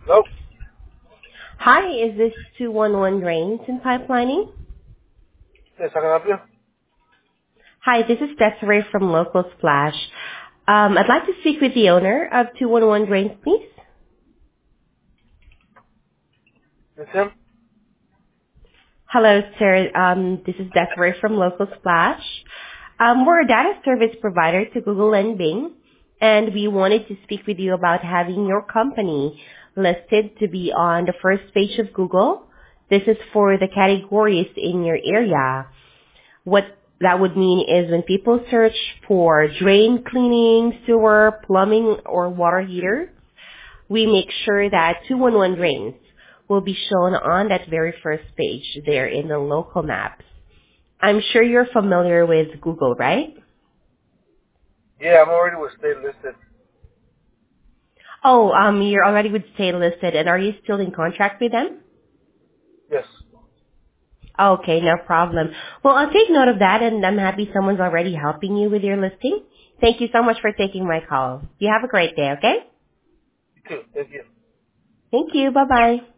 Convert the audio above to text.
Nope. Hi, is this 211 Drains and Pipelining? Yes, I can help you. Hi, this is Desiree from Local Splash. I'd like to speak with the owner of 211 Drains, please. It's him? Hello, sir. This is Desiree from Local Splash. We're a data service provider to Google and Bing, and we wanted to speak with you about having your company listed to be on the first page of Google. This is for the categories in your area. What that would mean is when people search for drain cleaning, sewer, plumbing, or water heater, we make sure that 211 drains will be shown on that very first page there in the local maps. I'm sure you're familiar with Google, right? Yeah, I'm already with State Listed. Oh, you're already with Stay Listed, and are you still in contract with them? Yes. Okay, no problem. Well, I'll take note of that, and I'm happy someone's already helping you with your listing. Thank you so much for taking my call. You have a great day, okay? You too. Thank you. Thank you. Bye-bye.